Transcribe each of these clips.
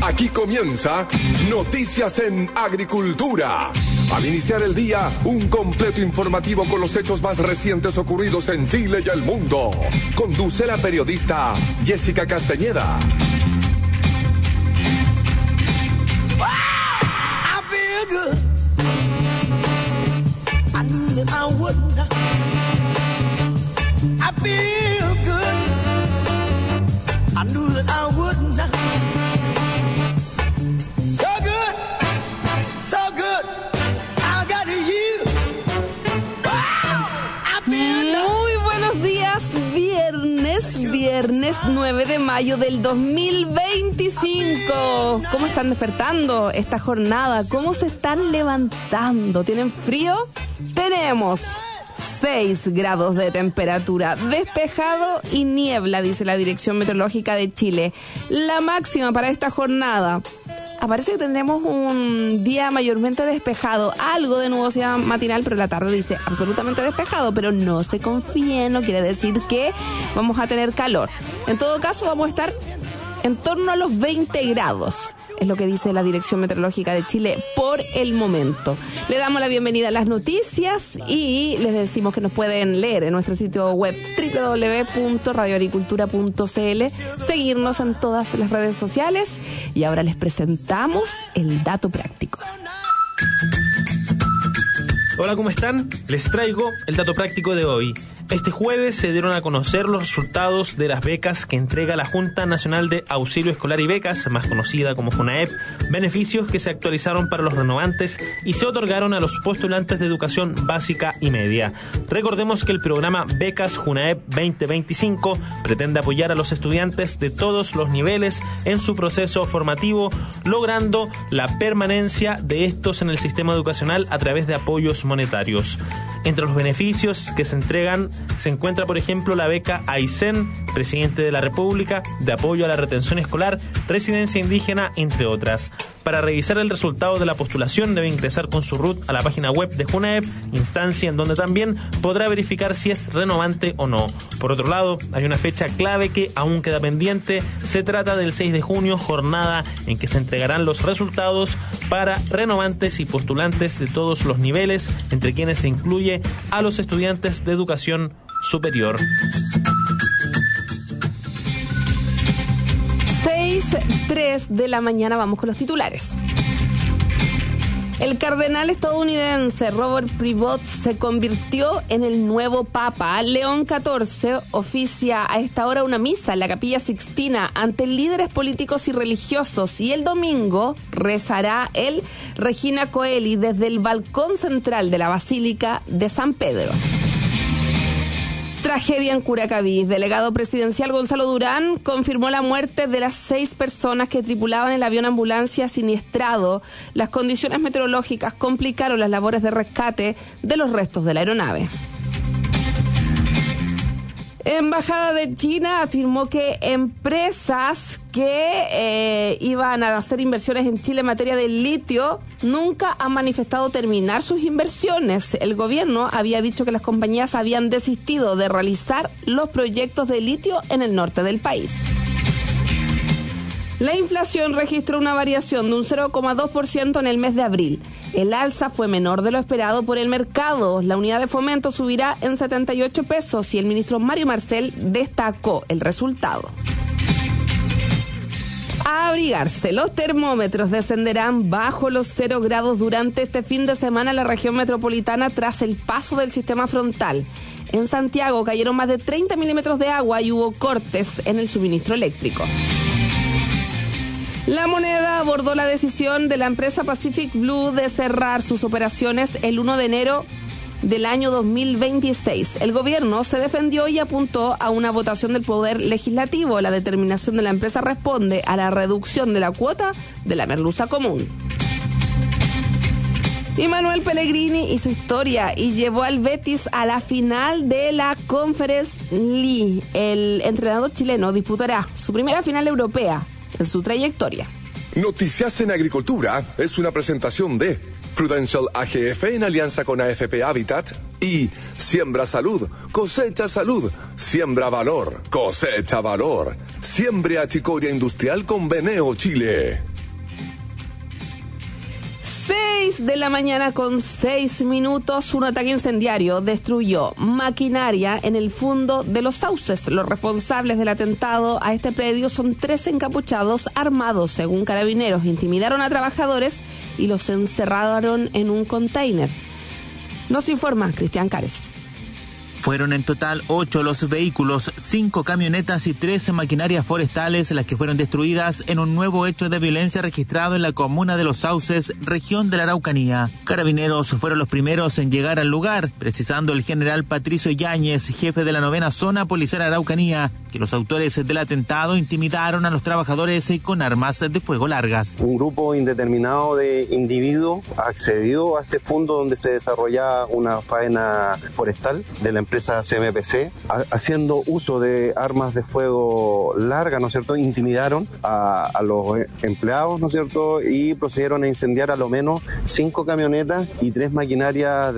Aquí comienza Noticias en Agricultura. Al iniciar el día, un completo informativo con los hechos más recientes ocurridos en Chile y el mundo. Conduce la periodista Jessica Castañeda. Viernes 9 de mayo del 2025. ¿Cómo están despertando esta jornada? ¿Cómo se están levantando? ¿Tienen frío? Tenemos 6 grados de temperatura, despejado y niebla, dice la Dirección Meteorológica de Chile. La máxima para esta jornada. Parece que tendremos un día mayormente despejado, algo de nubosidad matinal, pero la tarde dice absolutamente despejado, pero no se confíen, no quiere decir que vamos a tener calor. En todo caso, vamos a estar en torno a los 20 grados. Es lo que dice la Dirección Meteorológica de Chile por el momento. Le damos la bienvenida a las noticias y les decimos que nos pueden leer en nuestro sitio web www.radioagricultura.cl, seguirnos en todas las redes sociales y ahora les presentamos el dato práctico. Hola, ¿cómo están? Les traigo el dato práctico de hoy. Este jueves se dieron a conocer los resultados de las becas que entrega la Junta Nacional de Auxilio Escolar y Becas, más conocida como JUNAEP, beneficios que se actualizaron para los renovantes y se otorgaron a los postulantes de educación básica y media. Recordemos que el programa Becas JUNAEP 2025 pretende apoyar a los estudiantes de todos los niveles en su proceso formativo, logrando la permanencia de estos en el sistema educacional a través de apoyos monetarios. Entre los beneficios que se entregan se encuentra, por ejemplo, la beca Aysén, Presidente de la República, de apoyo a la retención escolar, residencia indígena, entre otras. Para revisar el resultado de la postulación debe ingresar con su RUT a la página web de JUNAEP, instancia en donde también podrá verificar si es renovante o no. Por otro lado, hay una fecha clave que aún queda pendiente. Se trata del 6 de junio, jornada en que se entregarán los resultados para renovantes y postulantes de todos los niveles, entre quienes se incluye a los estudiantes de educación superior. 6:03 de la mañana, vamos con los titulares. El cardenal estadounidense Robert Prevost se convirtió en el nuevo Papa. León XIV oficia a esta hora una misa en la Capilla Sixtina ante líderes políticos y religiosos, y el domingo rezará el Regina Coeli desde el balcón central de la Basílica de San Pedro. Tragedia en Curacaví. Delegado presidencial Gonzalo Durán confirmó la muerte de las 6 personas que tripulaban el avión ambulancia siniestrado. Las condiciones meteorológicas complicaron las labores de rescate de los restos de la aeronave. Embajada de China afirmó que empresas que iban a hacer inversiones en Chile en materia de litio nunca han manifestado terminar sus inversiones. El gobierno había dicho que las compañías habían desistido de realizar los proyectos de litio en el norte del país. La inflación registró una variación de un 0,2% en el mes de abril. El alza fue menor de lo esperado por el mercado. La unidad de fomento subirá en 78 pesos y el ministro Mario Marcel destacó el resultado. A abrigarse. Los termómetros descenderán bajo los 0 grados durante este fin de semana en la región metropolitana tras el paso del sistema frontal. En Santiago cayeron más de 30 milímetros de agua y hubo cortes en el suministro eléctrico. La Moneda abordó la decisión de la empresa Pacific Blue de cerrar sus operaciones el 1 de enero del año 2026. El gobierno se defendió y apuntó a una votación del Poder Legislativo. La determinación de la empresa responde a la reducción de la cuota de la merluza común. Y Manuel Pellegrini y su historia y llevó al Betis a la final de la Conference League. El entrenador chileno disputará su primera final europea en su trayectoria. Noticias en Agricultura es una presentación de Prudential AGF en alianza con AFP Habitat y Siembra Salud, cosecha salud, siembra valor, cosecha valor. Siembre achicoria industrial con Beneo Chile. 6 de la mañana con 6 minutos, un ataque incendiario destruyó maquinaria en el fondo de Los Sauces. Los responsables del atentado a este predio son 3 encapuchados armados, según Carabineros. Intimidaron a trabajadores y los encerraron en un container. Nos informa Cristian Cárez. Fueron en total 8 los vehículos, 5 camionetas y 13 maquinarias forestales las que fueron destruidas en un nuevo hecho de violencia registrado en la comuna de Los Sauces, región de la Araucanía. Carabineros fueron los primeros en llegar al lugar, precisando el general Patricio Yáñez, jefe de la 9ª Zona Policial Araucanía, que los autores del atentado intimidaron a los trabajadores con armas de fuego largas. Un grupo indeterminado de individuos accedió a este fondo donde se desarrollaba una faena forestal de la empresa CMPC, haciendo uso de armas de fuego largas, ¿no es cierto? Intimidaron a los empleados, ¿no es cierto? Y procedieron a incendiar a lo menos 5 camionetas y 3 maquinarias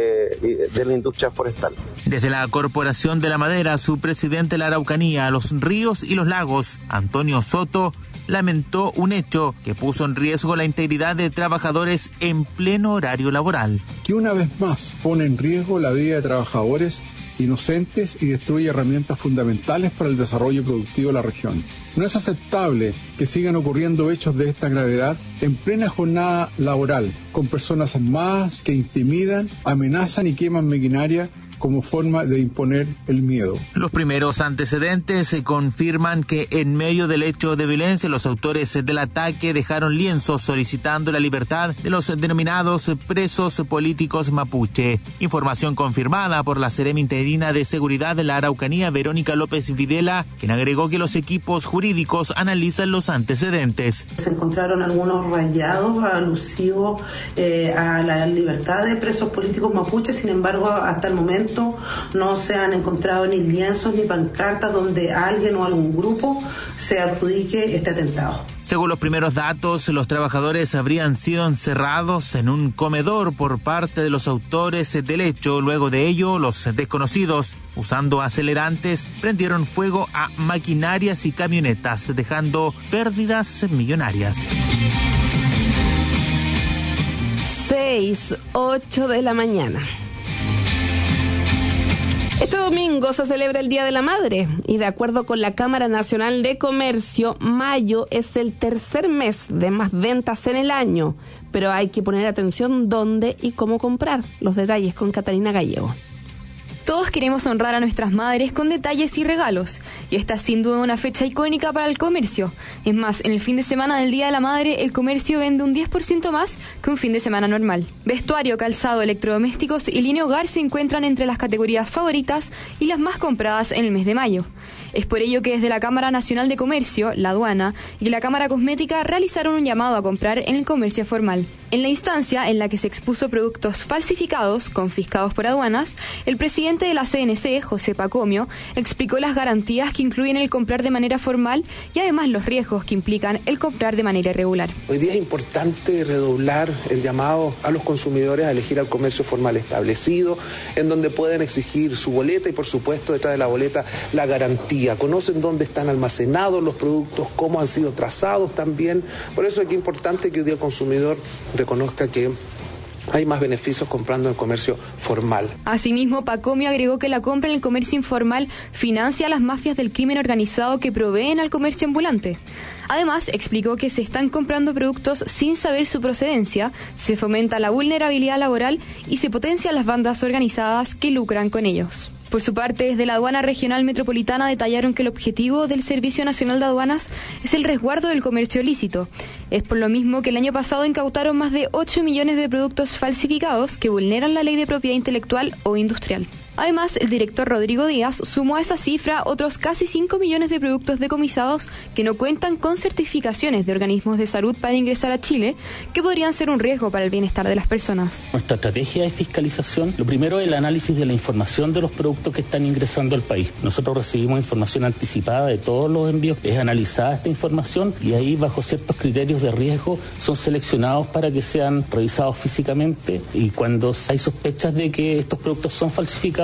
de la industria forestal. Desde la Corporación de la Madera, su presidente de la Araucanía, los Ríos y los Lagos, Antonio Soto, lamentó un hecho que puso en riesgo la integridad de trabajadores en pleno horario laboral. Que una vez más pone en riesgo la vida de trabajadores inocentes y destruye herramientas fundamentales para el desarrollo productivo de la región. No es aceptable que sigan ocurriendo hechos de esta gravedad en plena jornada laboral, con personas armadas que intimidan, amenazan y queman maquinaria como forma de imponer el miedo. Los primeros antecedentes se confirman que en medio del hecho de violencia los autores del ataque dejaron lienzos solicitando la libertad de los denominados presos políticos mapuche. Información confirmada por la Seremi Interina de Seguridad de la Araucanía, Verónica López Videla, quien agregó que los equipos jurídicos analizan los antecedentes. Se encontraron algunos rayados alusivos a la libertad de presos políticos mapuche, sin embargo, hasta el momento no se han encontrado ni lienzos ni pancartas donde alguien o algún grupo se adjudique este atentado. Según los primeros datos, los trabajadores habrían sido encerrados en un comedor por parte de los autores del hecho. Luego de ello, los desconocidos, usando acelerantes, prendieron fuego a maquinarias y camionetas, dejando pérdidas millonarias. 6:08 de la mañana. Este domingo se celebra el Día de la Madre y de acuerdo con la Cámara Nacional de Comercio, mayo es el tercer mes de más ventas en el año, pero hay que poner atención dónde y cómo comprar. Los detalles con Catalina Gallego. Todos queremos honrar a nuestras madres con detalles y regalos, y esta es sin duda una fecha icónica para el comercio. Es más, en el fin de semana del Día de la Madre, el comercio vende un 10% más que un fin de semana normal. Vestuario, calzado, electrodomésticos y línea hogar se encuentran entre las categorías favoritas y las más compradas en el mes de mayo. Es por ello que desde la Cámara Nacional de Comercio, la Aduana y la Cámara Cosmética realizaron un llamado a comprar en el comercio formal. En la instancia en la que se expuso productos falsificados, confiscados por aduanas, el presidente de la CNC, José Pacomio, explicó las garantías que incluyen el comprar de manera formal y además los riesgos que implican el comprar de manera irregular. Hoy día es importante redoblar el llamado a los consumidores a elegir al comercio formal establecido, en donde pueden exigir su boleta y por supuesto detrás de la boleta la garantía. Conocen dónde están almacenados los productos, cómo han sido trazados también. Por eso es que es importante que hoy día el consumidor reconozca que hay más beneficios comprando en el comercio formal. Asimismo, Pacomio agregó que la compra en el comercio informal financia a las mafias del crimen organizado que proveen al comercio ambulante. Además, explicó que se están comprando productos sin saber su procedencia, se fomenta la vulnerabilidad laboral y se potencian las bandas organizadas que lucran con ellos. Por su parte, desde la Aduana Regional Metropolitana detallaron que el objetivo del Servicio Nacional de Aduanas es el resguardo del comercio ilícito. Es por lo mismo que el año pasado incautaron más de 8 millones de productos falsificados que vulneran la ley de propiedad intelectual o industrial. Además, el director Rodrigo Díaz sumó a esa cifra otros casi 5 millones de productos decomisados que no cuentan con certificaciones de organismos de salud para ingresar a Chile, que podrían ser un riesgo para el bienestar de las personas. Nuestra estrategia de fiscalización, lo primero es el análisis de la información de los productos que están ingresando al país. Nosotros recibimos información anticipada de todos los envíos, es analizada esta información y ahí bajo ciertos criterios de riesgo son seleccionados para que sean revisados físicamente y cuando hay sospechas de que estos productos son falsificados,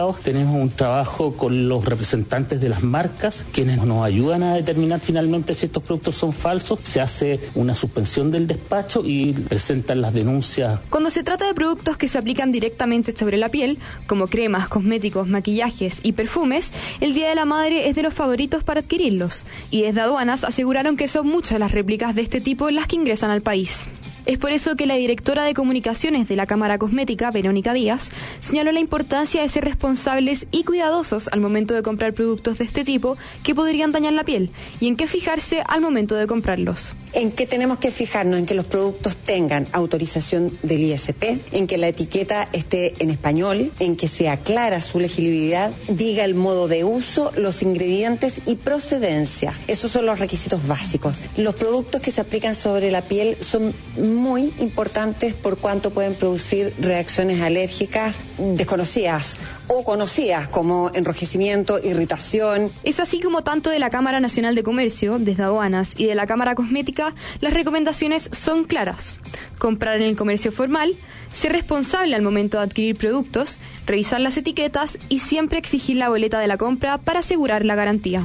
supermercados, tenemos un trabajo con los representantes de las marcas, quienes nos ayudan a determinar finalmente si estos productos son falsos. Se hace una suspensión del despacho y presentan las denuncias. Cuando se trata de productos que se aplican directamente sobre la piel, como cremas, cosméticos, maquillajes y perfumes, el Día de la Madre es de los favoritos para adquirirlos. Y desde aduanas aseguraron que son muchas las réplicas de este tipo las que ingresan al país. Es por eso que la directora de comunicaciones de la Cámara Cosmética, Verónica Díaz, señaló la importancia de ser responsables y cuidadosos al momento de comprar productos de este tipo que podrían dañar la piel y en qué fijarse al momento de comprarlos. En qué tenemos que fijarnos, en que los productos tengan autorización del ISP, en que la etiqueta esté en español, en que sea clara su legibilidad, diga el modo de uso, los ingredientes y procedencia. Esos son los requisitos básicos. Los productos que se aplican sobre la piel son muy importantes por cuanto pueden producir reacciones alérgicas desconocidas o conocidas como enrojecimiento, irritación. Es así como tanto de la Cámara Nacional de Comercio, desde aduanas y de la Cámara Cosmética, las recomendaciones son claras. Comprar en el comercio formal, ser responsable al momento de adquirir productos, revisar las etiquetas y siempre exigir la boleta de la compra para asegurar la garantía.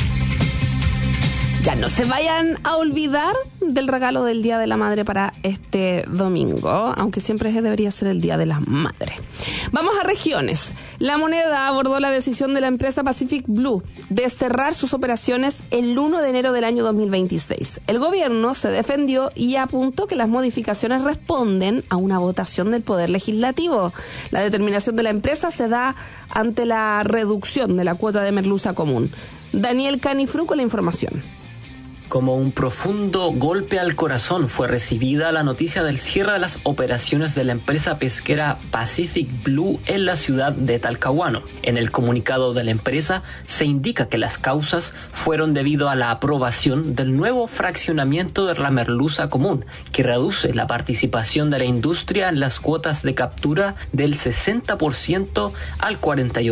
Ya no se vayan a olvidar del regalo del Día de la Madre para este domingo, aunque siempre debería ser el Día de las Madres. Vamos a regiones. La Moneda abordó la decisión de la empresa Pacific Blue de cerrar sus operaciones el 1 de enero del año 2026. El gobierno se defendió y apuntó que las modificaciones responden a una votación del Poder Legislativo. La determinación de la empresa se da ante la reducción de la cuota de merluza común. Daniel Canifru con la información. Como un profundo golpe al corazón fue recibida la noticia del cierre de las operaciones de la empresa pesquera Pacific Blue en la ciudad de Talcahuano. En el comunicado de la empresa se indica que las causas fueron debido a la aprobación del nuevo fraccionamiento de la merluza común, que reduce la participación de la industria en las cuotas de captura del 60% al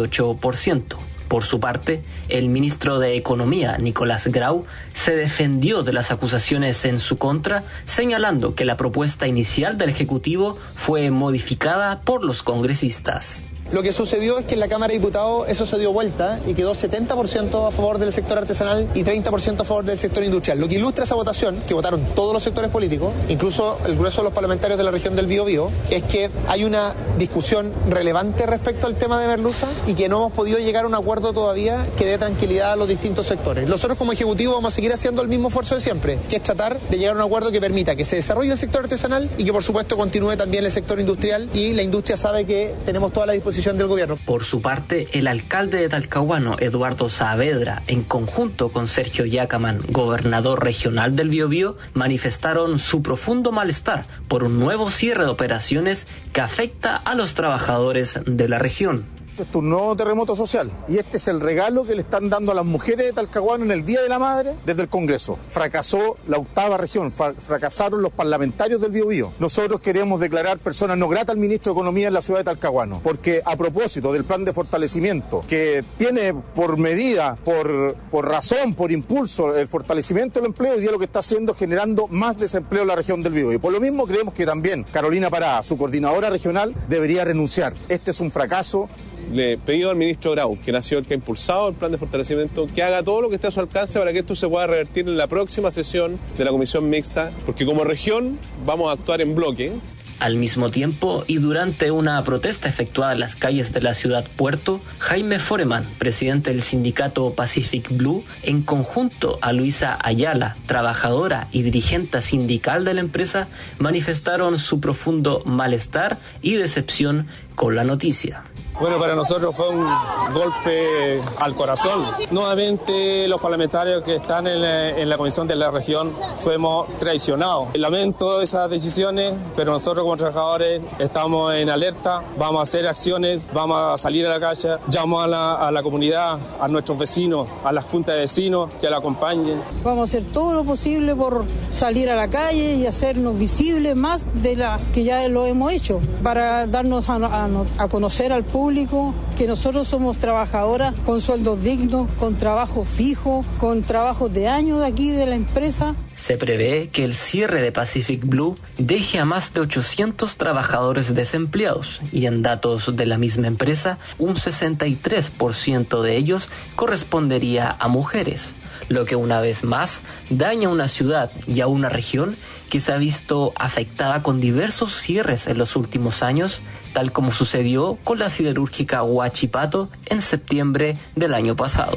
48%. Por su parte, el ministro de Economía, Nicolás Grau, se defendió de las acusaciones en su contra, señalando que la propuesta inicial del Ejecutivo fue modificada por los congresistas. Lo que sucedió es que en la Cámara de Diputados eso se dio vuelta y quedó 70% a favor del sector artesanal y 30% a favor del sector industrial. Lo que ilustra esa votación, que votaron todos los sectores políticos, incluso el grueso de los parlamentarios de la región del Biobío, es que hay una discusión relevante respecto al tema de merluza y que no hemos podido llegar a un acuerdo todavía que dé tranquilidad a los distintos sectores. Nosotros como Ejecutivo vamos a seguir haciendo el mismo esfuerzo de siempre, que es tratar de llegar a un acuerdo que permita que se desarrolle el sector artesanal y que por supuesto continúe también el sector industrial, y la industria sabe que tenemos toda la disposición del gobierno. Por su parte, el alcalde de Talcahuano, Eduardo Saavedra, en conjunto con Sergio Yacaman, gobernador regional del Biobío, manifestaron su profundo malestar por un nuevo cierre de operaciones que afecta a los trabajadores de la región. Esto es un nuevo terremoto social y este es el regalo que le están dando a las mujeres de Talcahuano en el Día de la Madre desde el Congreso. Fracasó la octava región, fracasaron los parlamentarios del Biobío. Nosotros queremos declarar persona no grata al ministro de Economía en la ciudad de Talcahuano, porque a propósito del plan de fortalecimiento que tiene por medida, por razón, por impulso el fortalecimiento del empleo, hoy día lo que está haciendo es generando más desempleo en la región del Biobío. Y por lo mismo creemos que también Carolina Parada, su coordinadora regional, debería renunciar. Este es un fracaso. Le he pedido al ministro Grau, quien ha sido el que ha impulsado el plan de fortalecimiento, que haga todo lo que esté a su alcance para que esto se pueda revertir en la próxima sesión de la comisión mixta, porque como región vamos a actuar en bloque. Al mismo tiempo, y durante una protesta efectuada en las calles de la ciudad Puerto, Jaime Foreman, presidente del sindicato Pacific Blue, en conjunto a Luisa Ayala, trabajadora y dirigente sindical de la empresa, manifestaron su profundo malestar y decepción con la noticia. Bueno, para nosotros fue un golpe al corazón. Nuevamente los parlamentarios que están en la comisión de la región fuimos traicionados. Lamento esas decisiones, pero nosotros como trabajadores estamos en alerta, vamos a hacer acciones, vamos a salir a la calle, llamo a la comunidad, a nuestros vecinos, a las juntas de vecinos que la acompañen. Vamos a hacer todo lo posible por salir a la calle y hacernos visibles más de la que ya lo hemos hecho, para darnos a conocer al público que nosotros somos trabajadoras con sueldos dignos, con trabajo fijo, con trabajos de años de aquí de la empresa. Se prevé que el cierre de Pacific Blue deje a más de 800 trabajadores desempleados y en datos de la misma empresa, un 63% de ellos correspondería a mujeres, lo que una vez más daña a una ciudad y a una región que se ha visto afectada con diversos cierres en los últimos años, tal como sucedió con la siderúrgica Huachipato en septiembre del año pasado.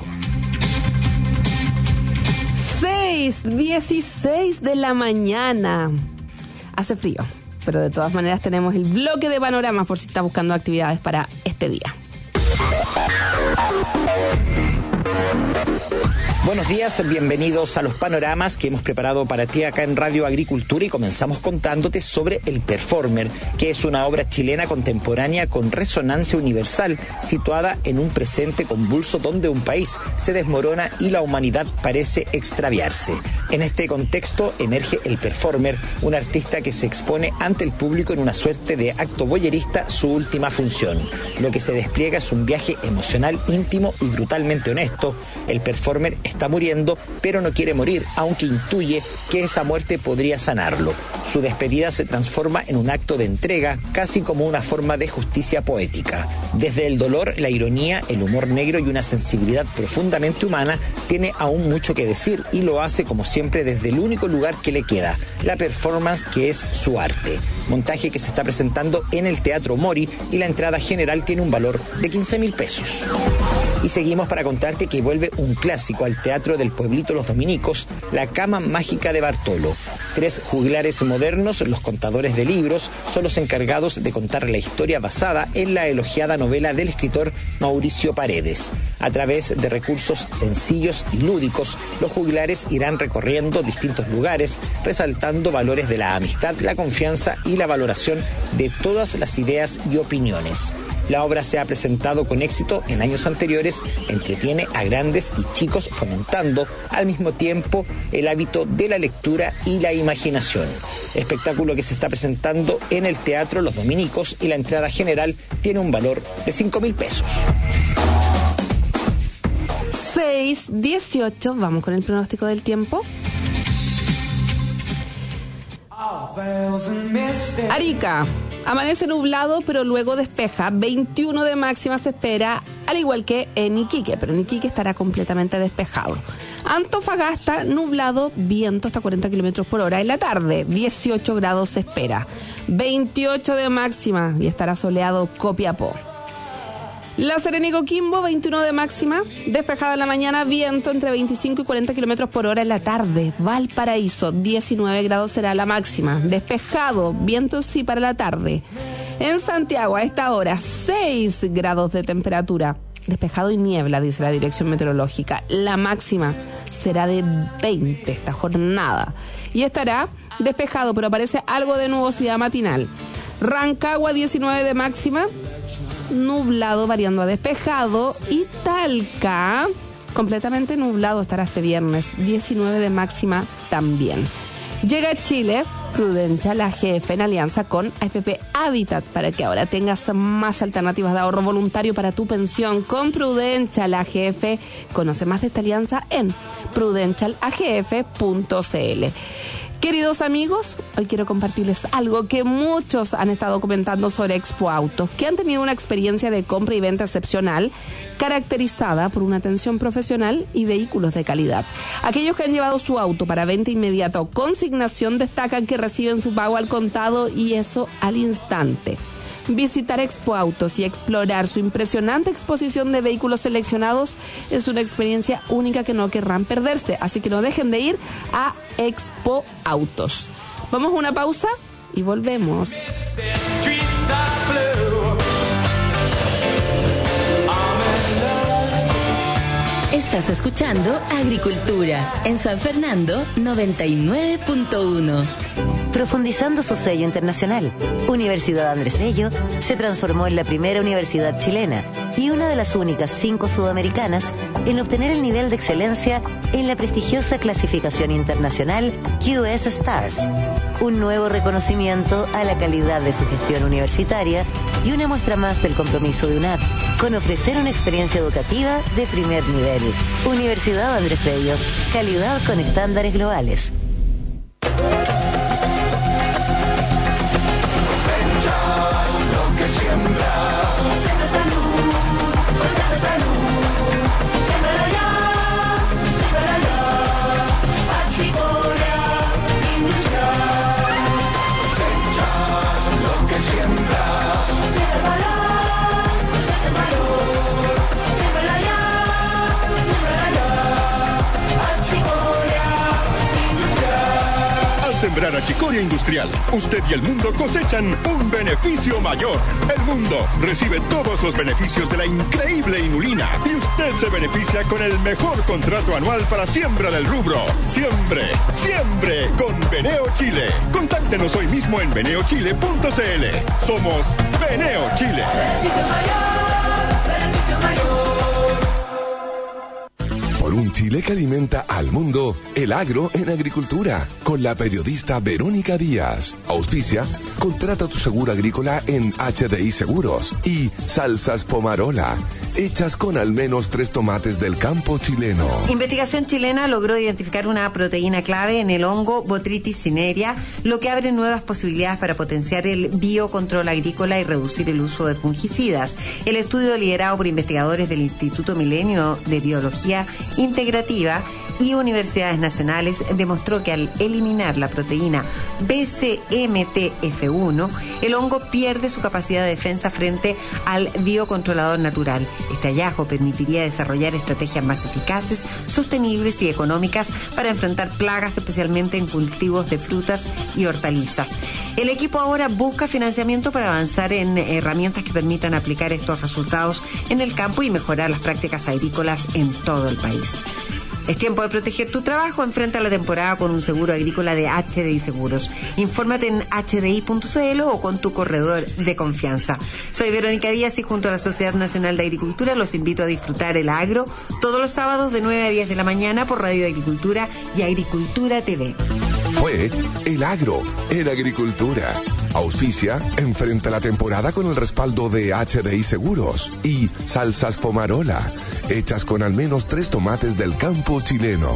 6:16 de la mañana. Hace frío, pero de todas maneras tenemos el bloque de panoramas por si está buscando actividades para este día. Buenos días, bienvenidos a los panoramas que hemos preparado para ti acá en Radio Agricultura y comenzamos contándote sobre El Performer, que es una obra chilena contemporánea con resonancia universal, situada en un presente convulso donde un país se desmorona y la humanidad parece extraviarse. En este contexto emerge El Performer, un artista que se expone ante el público en una suerte de acto voyerista, su última función. Lo que se despliega es un viaje emocional, íntimo y brutalmente honesto. El Performer está muriendo, pero no quiere morir, aunque intuye que esa muerte podría sanarlo. Su despedida se transforma en un acto de entrega, casi como una forma de justicia poética. Desde el dolor, la ironía, el humor negro y una sensibilidad profundamente humana, tiene aún mucho que decir y lo hace como siempre desde el único lugar que le queda, la performance, que es su arte. Montaje que se está presentando en el Teatro Mori y la entrada general tiene un valor de 15.000 pesos. Y seguimos para contarte que vuelve un clásico al Teatro del Pueblito Los Dominicos, La Cama Mágica de Bartolo. 3 juglares modernos, los contadores de libros, son los encargados de contar la historia basada en la elogiada novela del escritor Mauricio Paredes. A través de recursos sencillos y lúdicos, los juglares irán recorriendo distintos lugares, resaltando valores de la amistad, la confianza y la valoración de todas las ideas y opiniones. La obra se ha presentado con éxito en años anteriores, entretiene a grandes y chicos fomentando al mismo tiempo el hábito de la lectura y la imaginación. Espectáculo que se está presentando en el Teatro Los Dominicos y la entrada general tiene un valor de 5.000 pesos. 6:18, vamos con el pronóstico del tiempo. Arica, amanece nublado pero luego despeja, 21 de máxima se espera, al igual que en Iquique, pero en Iquique estará completamente despejado. Antofagasta, nublado, viento hasta 40 kilómetros por hora en la tarde, 18 grados se espera, 28 de máxima y estará soleado Copiapó. La Serena y Coquimbo, 21 de máxima, despejada en la mañana, viento entre 25 y 40 kilómetros por hora en la tarde. Valparaíso, 19 grados será la máxima, despejado, viento sí para la tarde. En Santiago, a esta hora, 6 grados de temperatura, despejado y niebla, dice la Dirección Meteorológica. La máxima será de 20 esta jornada y estará despejado, pero aparece algo de nubosidad matinal. Rancagua, 19 de máxima, nublado variando a despejado, y Talca completamente nublado estará este viernes, 19 de máxima también. Llega a Chile Prudential AGF en alianza con AFP Habitat para que ahora tengas más alternativas de ahorro voluntario para tu pensión con Prudential AGF. Conoce más de esta alianza en prudentialagf.cl. Queridos amigos, hoy quiero compartirles algo que muchos han estado comentando sobre Expo Autos, que han tenido una experiencia de compra y venta excepcional, caracterizada por una atención profesional y vehículos de calidad. Aquellos que han llevado su auto para venta inmediata o consignación destacan que reciben su pago al contado y eso al instante. Visitar Expo Autos y explorar su impresionante exposición de vehículos seleccionados es una experiencia única que no querrán perderse, así que no dejen de ir a Expo Autos. Vamos a una pausa y volvemos. Estás escuchando Agricultura en San Fernando 99.1. Profundizando su sello internacional, Universidad Andrés Bello se transformó en la primera universidad chilena y una de las únicas 5 sudamericanas en obtener el nivel de excelencia en la prestigiosa clasificación internacional QS Stars, un nuevo reconocimiento a la calidad de su gestión universitaria y una muestra más del compromiso de UNAP con ofrecer una experiencia educativa de primer nivel. Universidad Andrés Bello, calidad con estándares globales. sembrar achicoria industrial, usted y el mundo cosechan un beneficio mayor. El mundo recibe todos los beneficios de la increíble inulina y usted se beneficia con el mejor contrato anual para siembra del rubro. Siembre, siembre con Beneo Chile. Contáctenos hoy mismo en beneochile.cl. Somos Beneo Chile. Beneficio mayor. Por un Chile que alimenta al mundo, el agro en agricultura, con la periodista Verónica Díaz. Auspicia, contrata tu seguro agrícola en HDI Seguros. Y Salsas Pomarola, hechas con al menos 3 tomates del campo chileno. Investigación chilena logró identificar una proteína clave en el hongo Botrytis cinerea, lo que abre nuevas posibilidades para potenciar el biocontrol agrícola y reducir el uso de fungicidas. El estudio, liderado por investigadores del Instituto Milenio de Biología Integrativa y universidades nacionales, demostró que al eliminar la proteína BCMTF1, el hongo pierde su capacidad de defensa frente al biocontrolador natural. Este hallazgo permitiría desarrollar estrategias más eficaces, sostenibles y económicas para enfrentar plagas, especialmente en cultivos de frutas y hortalizas. El equipo ahora busca financiamiento para avanzar en herramientas que permitan aplicar estos resultados en el campo y mejorar las prácticas agrícolas en todo el país. Es tiempo de proteger tu trabajo. Enfrenta la temporada con un seguro agrícola de HDI Seguros. Infórmate en hdi.cl o con tu corredor de confianza. Soy Verónica Díaz y junto a la Sociedad Nacional de Agricultura los invito a disfrutar el agro todos los sábados de 9 a 10 de la mañana por Radio Agricultura y Agricultura TV. Fue El Agro en Agricultura. Auspicia, enfrenta la temporada con el respaldo de HDI Seguros y Salsas Pomarola, hechas con al menos 3 tomates del campo chileno.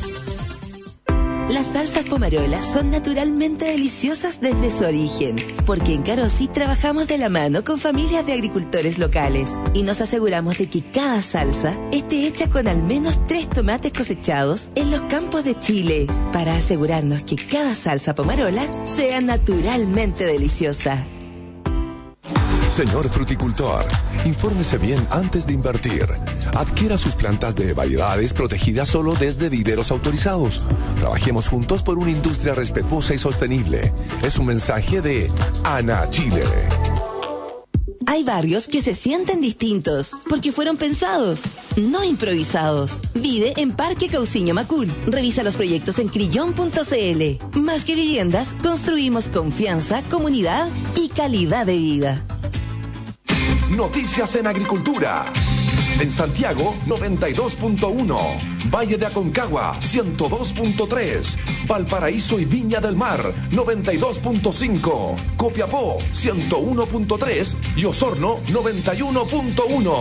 Las salsas Pomarola son naturalmente deliciosas desde su origen, porque en Carosi trabajamos de la mano con familias de agricultores locales y nos aseguramos de que cada salsa esté hecha con al menos 3 tomates cosechados en los campos de Chile, para asegurarnos que cada salsa Pomarola sea naturalmente deliciosa. Señor fruticultor, infórmese bien antes de invertir. Adquiera sus plantas de variedades protegidas solo desde viveros autorizados. Trabajemos juntos por una industria respetuosa y sostenible. Es un mensaje de Ana Chile. Hay barrios que se sienten distintos porque fueron pensados, no improvisados. Vive en Parque Cauciño Macul. Revisa los proyectos en crillon.cl. Más que viviendas, construimos confianza, comunidad y calidad de vida. Noticias en Agricultura. En Santiago, 92.1. Valle de Aconcagua, 102.3. Valparaíso y Viña del Mar, 92.5. Copiapó, 101.3. Y Osorno, 91.1.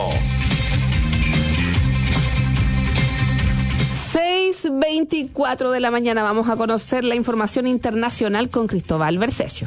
6:24 de la mañana. Vamos a conocer la información internacional con Cristóbal Bercesio.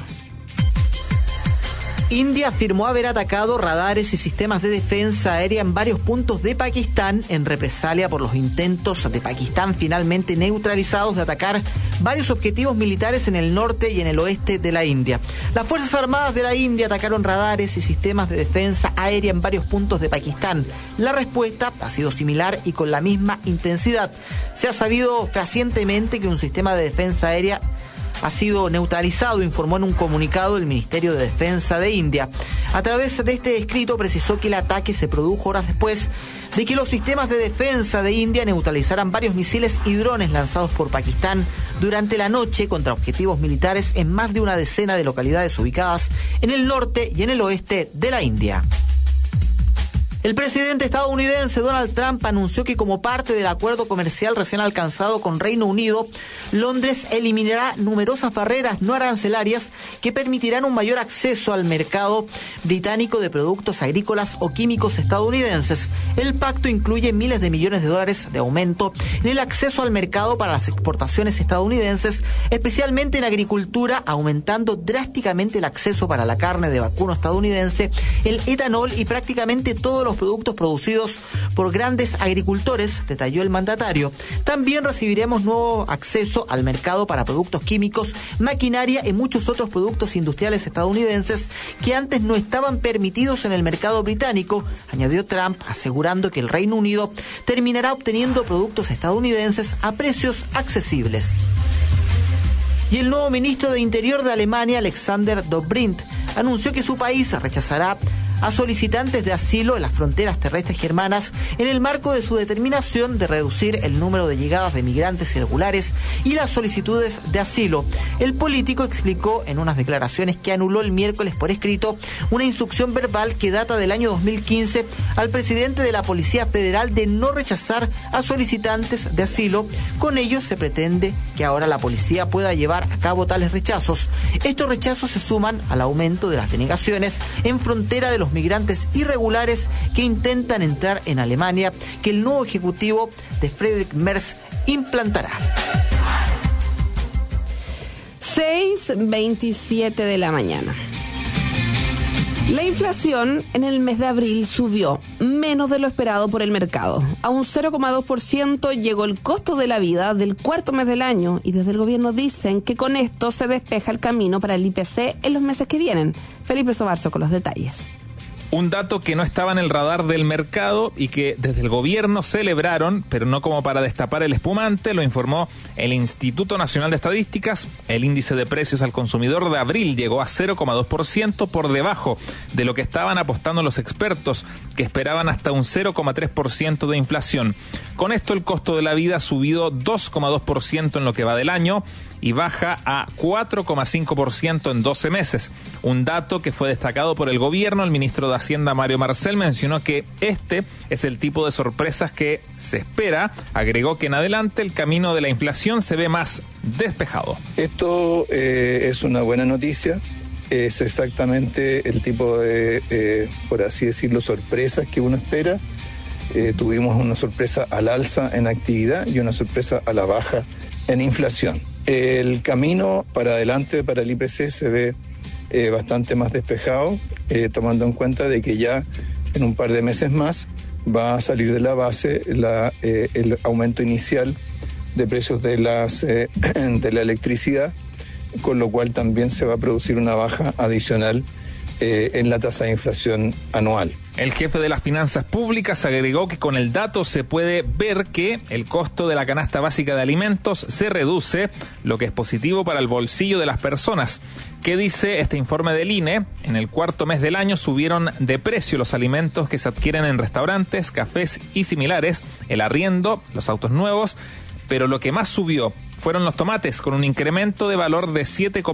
India afirmó haber atacado radares y sistemas de defensa aérea en varios puntos de Pakistán en represalia por los intentos de Pakistán finalmente neutralizados de atacar varios objetivos militares en el norte y en el oeste de la India. Las Fuerzas Armadas de la India atacaron radares y sistemas de defensa aérea en varios puntos de Pakistán. La respuesta ha sido similar y con la misma intensidad. Se ha sabido fehacientemente que un sistema de defensa aérea ha sido neutralizado, informó en un comunicado el Ministerio de Defensa de India. A través de este escrito precisó que el ataque se produjo horas después de que los sistemas de defensa de India neutralizaran varios misiles y drones lanzados por Pakistán durante la noche contra objetivos militares en más de una decena de localidades ubicadas en el norte y en el oeste de la India. El presidente estadounidense Donald Trump anunció que como parte del acuerdo comercial recién alcanzado con Reino Unido, Londres eliminará numerosas barreras no arancelarias que permitirán un mayor acceso al mercado británico de productos agrícolas o químicos estadounidenses. El pacto incluye miles de millones de dólares de aumento en el acceso al mercado para las exportaciones estadounidenses, especialmente en agricultura, aumentando drásticamente el acceso para la carne de vacuno estadounidense, el etanol y prácticamente todos los productos producidos por grandes agricultores, detalló el mandatario. También recibiremos nuevo acceso al mercado para productos químicos, maquinaria y muchos otros productos industriales estadounidenses que antes no estaban permitidos en el mercado británico, añadió Trump, asegurando que el Reino Unido terminará obteniendo productos estadounidenses a precios accesibles. Y el nuevo ministro de Interior de Alemania, Alexander Dobrindt, anunció que su país rechazará a solicitantes de asilo en las fronteras terrestres germanas en el marco de su determinación de reducir el número de llegadas de migrantes irregulares y las solicitudes de asilo. El político explicó en unas declaraciones que anuló el miércoles por escrito una instrucción verbal que data del año 2015 al presidente de la Policía Federal de no rechazar a solicitantes de asilo. Con ello se pretende que ahora la policía pueda llevar a cabo tales rechazos. Estos rechazos se suman al aumento de las denegaciones en frontera de los migrantes irregulares que intentan entrar en Alemania, que el nuevo ejecutivo de Friedrich Merz implantará. 6:27 de la mañana. La inflación en el mes de abril subió menos de lo esperado por el mercado. A un 0,2% llegó el costo de la vida del cuarto mes del año y desde el gobierno dicen que con esto se despeja el camino para el IPC en los meses que vienen. Felipe Sobarzo con los detalles. Un dato que no estaba en el radar del mercado y que desde el gobierno celebraron, pero no como para destapar el espumante, lo informó el Instituto Nacional de Estadísticas. El índice de precios al consumidor de abril llegó a 0,2% por debajo de lo que estaban apostando los expertos, que esperaban hasta un 0,3% de inflación. Con esto el costo de la vida ha subido 2,2% en lo que va del año y baja a 4,5% en 12 meses. Un dato que fue destacado por el gobierno. El ministro de Hacienda, Mario Marcel, mencionó que este es el tipo de sorpresas que se espera. Agregó que en adelante el camino de la inflación se ve más despejado. Esto es una buena noticia. Es exactamente el tipo de, por así decirlo, sorpresas que uno espera. Tuvimos una sorpresa al alza en actividad y una sorpresa a la baja en inflación. El camino para adelante para el IPC se ve bastante más despejado, tomando en cuenta de que ya en un par de meses más va a salir de la base el aumento inicial de precios de la electricidad, con lo cual también se va a producir una baja adicional en la tasa de inflación anual. El jefe de las finanzas públicas agregó que con el dato se puede ver que el costo de la canasta básica de alimentos se reduce, lo que es positivo para el bolsillo de las personas. ¿Qué dice este informe del INE? En el cuarto mes del año subieron de precio los alimentos que se adquieren en restaurantes, cafés y similares, el arriendo, los autos nuevos, pero lo que más subió fueron los tomates, con un incremento de valor de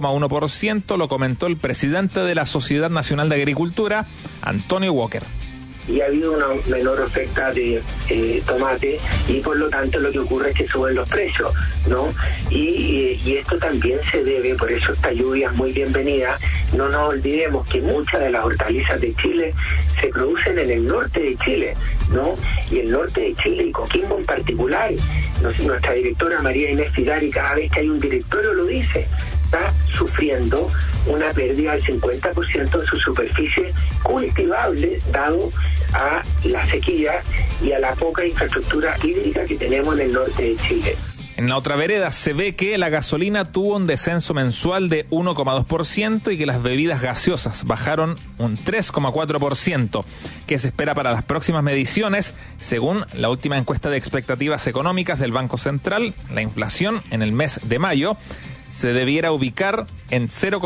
7,1%, lo comentó el presidente de la Sociedad Nacional de Agricultura, Antonio Walker. Y ha habido una menor oferta de tomate y por lo tanto lo que ocurre es que suben los precios, ¿no? Y esto también se debe, por eso esta lluvia es muy bienvenida. No nos olvidemos que muchas de las hortalizas de Chile se producen en el norte de Chile, ¿no? Y el norte de Chile y Coquimbo en particular, nuestra directora María Inés Fidari, cada vez que hay un directorio lo dice, está sufriendo una pérdida del 50% de su superficie cultivable dado a la sequía y a la poca infraestructura hídrica que tenemos en el norte de Chile. En la otra vereda se ve que la gasolina tuvo un descenso mensual de 1,2% y que las bebidas gaseosas bajaron un 3,4%. ¿Qué se espera para las próximas mediciones? Según la última encuesta de expectativas económicas del Banco Central, la inflación en el mes de mayo se debiera ubicar en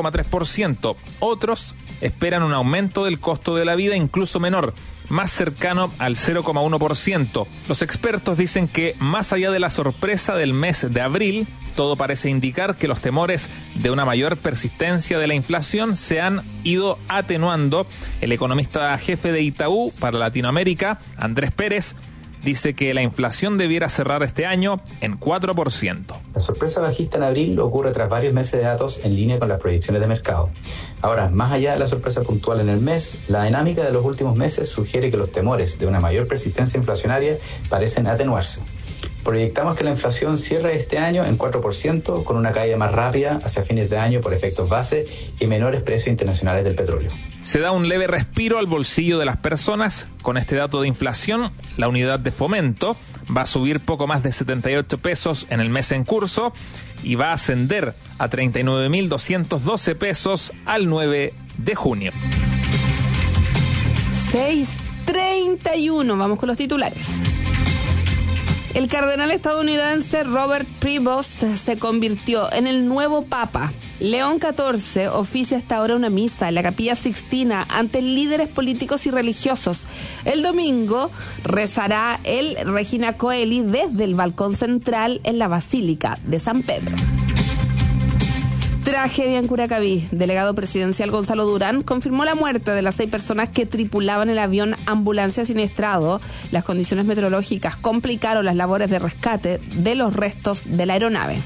0,3%. Otros esperan un aumento del costo de la vida incluso menor, más cercano al 0,1%. Los expertos dicen que más allá de la sorpresa del mes de abril, todo parece indicar que los temores de una mayor persistencia de la inflación se han ido atenuando. El economista jefe de Itaú para Latinoamérica, Andrés Pérez, dice que la inflación debiera cerrar este año en 4%. La sorpresa bajista en abril ocurre tras varios meses de datos en línea con las proyecciones de mercado. Ahora, más allá de la sorpresa puntual en el mes, la dinámica de los últimos meses sugiere que los temores de una mayor persistencia inflacionaria parecen atenuarse. Proyectamos que la inflación cierre este año en 4%, con una caída más rápida hacia fines de año por efectos base y menores precios internacionales del petróleo. Se da un leve respiro al bolsillo de las personas. Con este dato de inflación, la unidad de fomento va a subir poco más de 78 pesos en el mes en curso y va a ascender a 39.212 pesos al 9 de junio. 6:31, vamos con los titulares. El cardenal estadounidense Robert Prevost se convirtió en el nuevo Papa. León XIV oficia hasta ahora una misa en la Capilla Sixtina ante líderes políticos y religiosos. El domingo rezará el Regina Coeli desde el balcón central en la Basílica de San Pedro. Tragedia en Curacaví. Delegado presidencial Gonzalo Durán confirmó la muerte de las 6 personas que tripulaban el avión ambulancia siniestrado. Las condiciones meteorológicas complicaron las labores de rescate de los restos de la aeronave.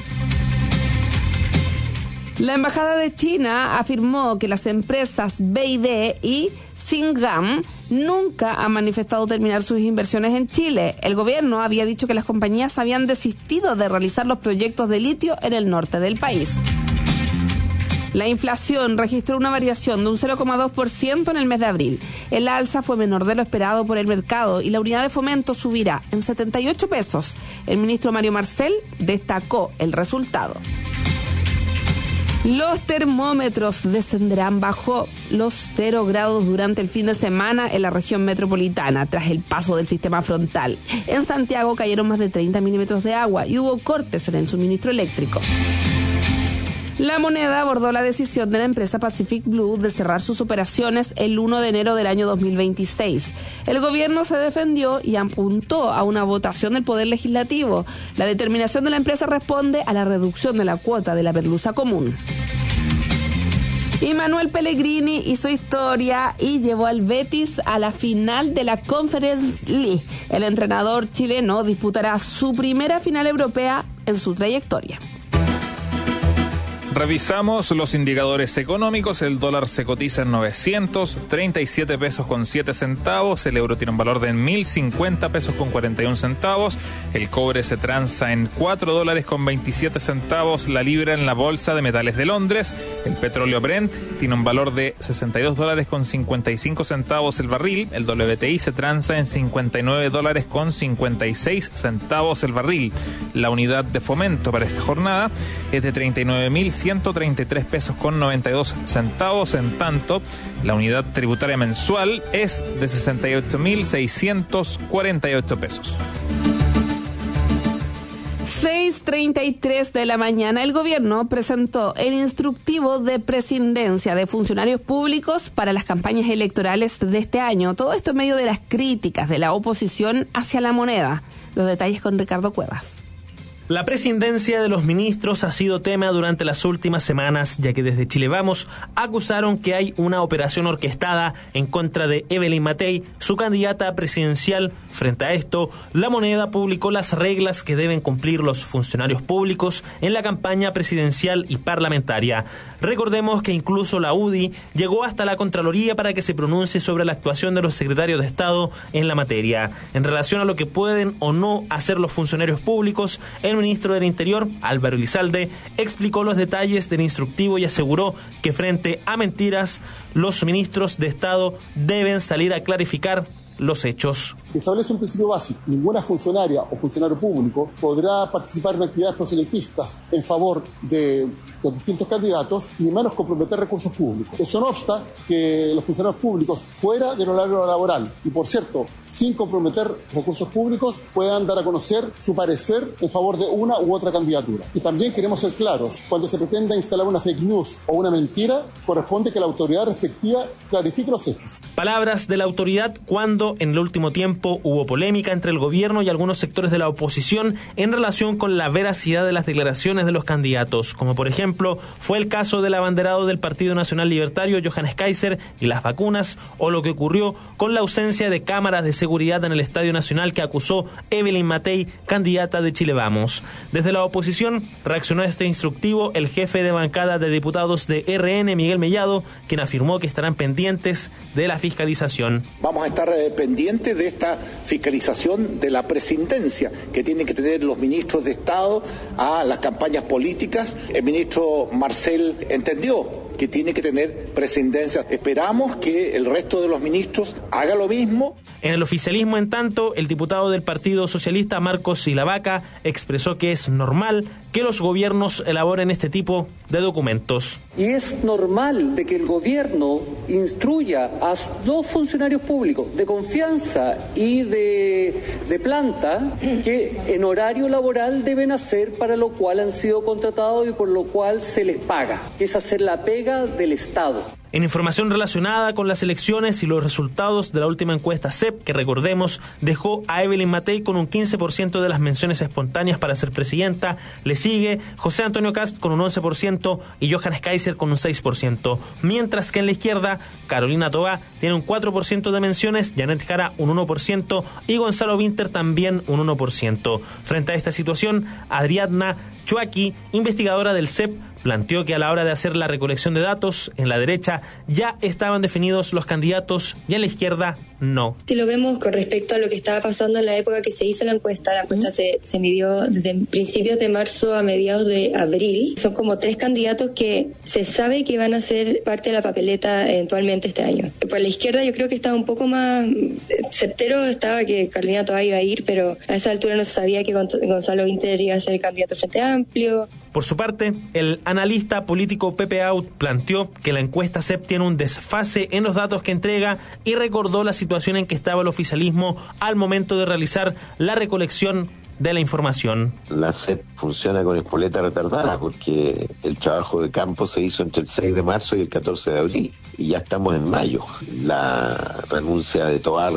La Embajada de China afirmó que las empresas BYD y Xinjiang nunca han manifestado terminar sus inversiones en Chile. El gobierno había dicho que las compañías habían desistido de realizar los proyectos de litio en el norte del país. La inflación registró una variación de un 0,2% en el mes de abril. El alza fue menor de lo esperado por el mercado y la unidad de fomento subirá en 78 pesos. El ministro Mario Marcel destacó el resultado. Los termómetros descenderán bajo los 0 grados durante el fin de semana en la región metropolitana, tras el paso del sistema frontal. En Santiago cayeron más de 30 milímetros de agua y hubo cortes en el suministro eléctrico. La Moneda abordó la decisión de la empresa Pacific Blue de cerrar sus operaciones el 1 de enero del año 2026. El gobierno se defendió y apuntó a una votación del Poder Legislativo. La determinación de la empresa responde a la reducción de la cuota de la merluza común. Y Manuel Pellegrini hizo historia y llevó al Betis a la final de la Conference League. El entrenador chileno disputará su primera final europea en su trayectoria. Revisamos los indicadores económicos. El dólar se cotiza en 937 pesos con 7 centavos. El euro tiene un valor de 1.050 pesos con 41 centavos. El cobre se transa en 4 dólares con 27 centavos la libra en la bolsa de metales de Londres. El petróleo Brent tiene un valor de 62 dólares con 55 centavos el barril. El WTI se transa en 59 dólares con 56 centavos el barril. La unidad de fomento para esta jornada es de 39.133 pesos con 92 centavos. En tanto, la unidad tributaria mensual es de 68.648 pesos. 6:33 de la mañana, el gobierno presentó el instructivo de prescindencia de funcionarios públicos para las campañas electorales de este año. Todo esto en medio de las críticas de la oposición hacia la moneda. Los detalles con Ricardo Cuevas. La prescindencia de los ministros ha sido tema durante las últimas semanas, ya que desde Chile Vamos acusaron que hay una operación orquestada en contra de Evelyn Matei, su candidata presidencial. Frente a esto, La Moneda publicó las reglas que deben cumplir los funcionarios públicos en la campaña presidencial y parlamentaria. Recordemos que incluso la UDI llegó hasta la Contraloría para que se pronuncie sobre la actuación de los secretarios de Estado en la materia. En relación a lo que pueden o no hacer los funcionarios públicos, el ministro del Interior, Álvaro Elizalde, explicó los detalles del instructivo y aseguró que frente a mentiras, los ministros de Estado deben salir a clarificar los hechos. Establece un principio básico. Ninguna funcionaria o funcionario público podrá participar en actividades proselitistas en favor de los distintos candidatos, ni menos comprometer recursos públicos. Eso no obsta que los funcionarios públicos fuera del horario laboral y, por cierto, sin comprometer recursos públicos, puedan dar a conocer su parecer en favor de una u otra candidatura. Y también queremos ser claros, cuando se pretenda instalar una fake news o una mentira, corresponde que la autoridad respectiva clarifique los hechos. Palabras de la autoridad cuando en el último tiempo hubo polémica entre el gobierno y algunos sectores de la oposición en relación con la veracidad de las declaraciones de los candidatos, como por ejemplo fue el caso del abanderado del Partido Nacional Libertario, Johannes Kaiser, y las vacunas, o lo que ocurrió con la ausencia de cámaras de seguridad en el Estadio Nacional que acusó Evelyn Matei, candidata de Chile Vamos. Desde la oposición reaccionó a este instructivo el jefe de bancada de diputados de RN, Miguel Mellado, quien afirmó que estarán pendientes de la fiscalización. Vamos a estar pendientes de esta fiscalización de la prescindencia que tienen que tener los ministros de Estado a las campañas políticas. El ministro Marcel entendió que tiene que tener prescindencia. Esperamos que el resto de los ministros haga lo mismo. En el oficialismo, en tanto, el diputado del Partido Socialista, Marcos Silavaca, expresó que es normal que los gobiernos elaboren este tipo de documentos. Y es normal de que el gobierno instruya a los funcionarios públicos de confianza y de planta que en horario laboral deben hacer para lo cual han sido contratados y por lo cual se les paga, que es hacer la pega del Estado. En información relacionada con las elecciones y los resultados de la última encuesta CEP, que recordemos dejó a Evelyn Matei con un 15% de las menciones espontáneas para ser presidenta, le sigue José Antonio Kast con un 11% y Johannes Kaiser con un 6%, mientras que en la izquierda Carolina Toá tiene un 4% de menciones, Janet Jara un 1% y Gonzalo Winter también un 1%. Frente a esta situación, Adriana Chuaki, investigadora del CEP, planteó que a la hora de hacer la recolección de datos, en la derecha ya estaban definidos los candidatos y en la izquierda no. Si lo vemos con respecto a lo que estaba pasando en la época que se hizo la encuesta se midió desde principios de marzo a mediados de abril. Son como 3 candidatos que se sabe que van a ser parte de la papeleta eventualmente este año. Por la izquierda yo creo que estaba un poco más certero, estaba que Carolina todavía iba a ir, pero a esa altura no se sabía que Gonzalo Winter iba a ser el candidato Frente Amplio. Por su parte, el analista político Pepe Out planteó que la encuesta CEP tiene un desfase en los datos que entrega y recordó la situación en que estaba el oficialismo al momento de realizar la recolección de la información. La CEP funciona con espoleta retardada porque el trabajo de campo se hizo entre el 6 de marzo y el 14 de abril y ya estamos en mayo. La renuncia de Toá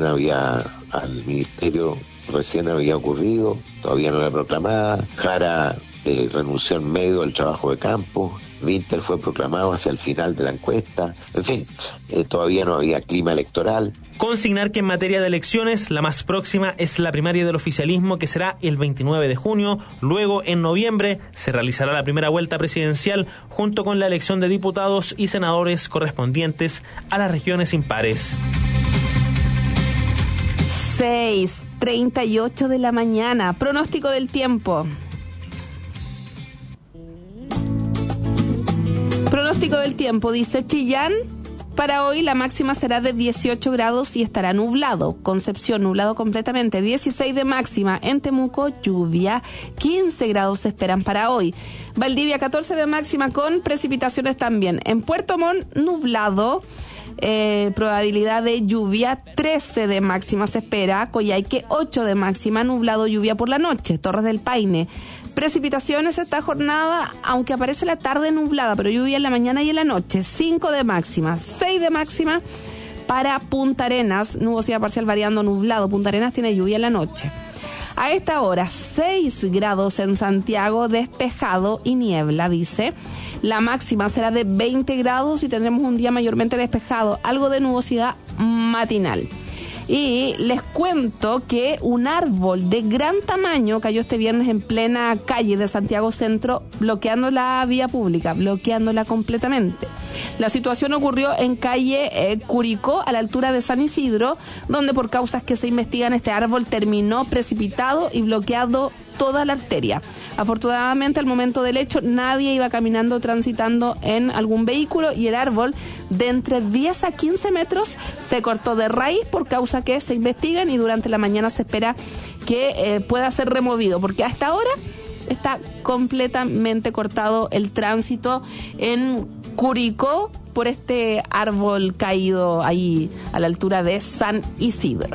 al ministerio recién había ocurrido, todavía no era proclamada. Jara renunció en medio del trabajo de campo. Winter fue proclamado hacia el final de la encuesta. En fin, todavía no había clima electoral. Consignar que en materia de elecciones, la más próxima es la primaria del oficialismo, que será el 29 de junio. Luego, en noviembre, se realizará la primera vuelta presidencial junto con la elección de diputados y senadores correspondientes a las regiones impares. 6:38 de la mañana. Pronóstico del tiempo. Pronóstico del tiempo, dice Chillán. Para hoy la máxima será de 18 grados y estará nublado. Concepción, nublado completamente. 16 de máxima. En Temuco, lluvia. 15 grados se esperan para hoy. Valdivia, 14 de máxima con precipitaciones también. En Puerto Montt, nublado. Probabilidad de lluvia, 13 de máxima se espera. Coyhaique, 8 de máxima, nublado, lluvia por la noche. Torres del Paine, precipitaciones esta jornada, aunque aparece la tarde nublada, pero lluvia en la mañana y en la noche. 5 de máxima, 6 de máxima para Punta Arenas, nubosidad parcial variando, nublado. Punta Arenas tiene lluvia en la noche. A esta hora, 6 grados en Santiago, despejado y niebla, dice. La máxima será de 20 grados y tendremos un día mayormente despejado, algo de nubosidad matinal. Y les cuento que un árbol de gran tamaño cayó este viernes en plena calle de Santiago Centro, bloqueando la vía pública, bloqueándola completamente. La situación ocurrió en calle Curicó, a la altura de San Isidro, donde por causas que se investigan este árbol terminó precipitado y bloqueado toda la arteria. Afortunadamente, al momento del hecho, nadie iba caminando o transitando en algún vehículo y el árbol de entre 10 a 15 metros se cortó de raíz por causa que se investigan y durante la mañana se espera que pueda ser removido, porque hasta ahora está completamente cortado el tránsito en Curicó por este árbol caído ahí a la altura de San Isidro.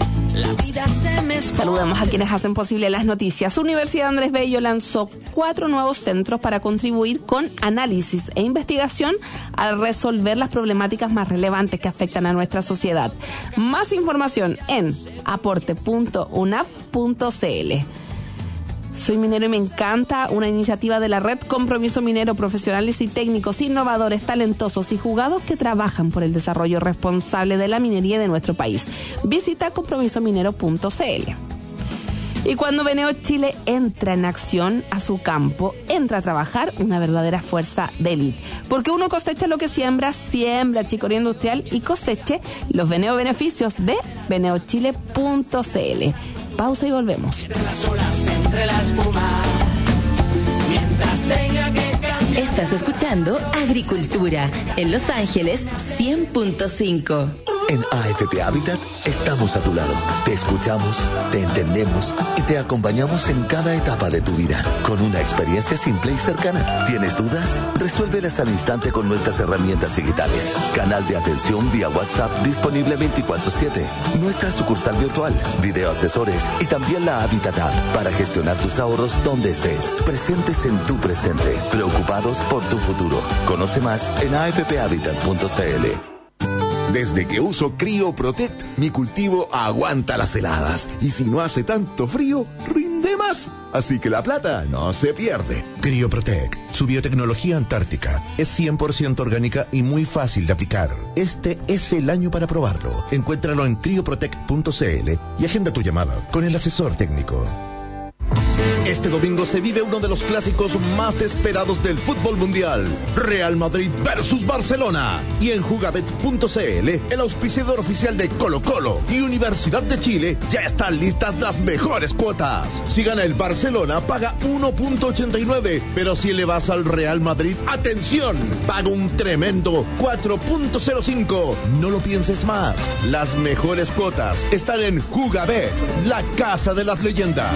Saludamos a quienes hacen posible las noticias. Universidad Andrés Bello lanzó 4 nuevos centros para contribuir con análisis e investigación al resolver las problemáticas más relevantes que afectan a nuestra sociedad. Más información en aporte.unap.cl. Soy minero y me encanta, una iniciativa de la red Compromiso Minero, profesionales y técnicos innovadores, talentosos y jugados que trabajan por el desarrollo responsable de la minería de nuestro país. Visita compromisominero.cl. Y cuando Veneo Chile entra en acción a su campo, entra a trabajar una verdadera fuerza de élite. Porque uno cosecha lo que siembra, siembra Chicoría Industrial y coseche los Veneo beneficios de veneochile.cl. Pausa y volvemos. Estás escuchando Agricultura en Los Ángeles 100.5. En AFP Habitat estamos a tu lado. Te escuchamos, te entendemos y te acompañamos en cada etapa de tu vida con una experiencia simple y cercana. ¿Tienes dudas? Resuélvelas al instante con nuestras herramientas digitales. Canal de atención vía WhatsApp disponible 24/7. Nuestra sucursal virtual, video asesores y también la Habitat App para gestionar tus ahorros donde estés. Presentes en tu presente. Preocupados por tu futuro. Conoce más en afphabitat.cl. Desde que uso CryoProtect, mi cultivo aguanta las heladas. Y si no hace tanto frío, rinde más. Así que la plata no se pierde. CryoProtect, su biotecnología antártica, es 100% orgánica y muy fácil de aplicar. Este es el año para probarlo. Encuéntralo en cryoprotect.cl y agenda tu llamada con el asesor técnico. Este domingo se vive uno de los clásicos más esperados del fútbol mundial. Real Madrid versus Barcelona. Y en Jugabet.cl, el auspiciador oficial de Colo-Colo y Universidad de Chile, ya están listas las mejores cuotas. Si gana el Barcelona, paga 1.89. Pero si le vas al Real Madrid, ¡atención! Paga un tremendo 4.05. No lo pienses más. Las mejores cuotas están en Jugabet, la casa de las leyendas.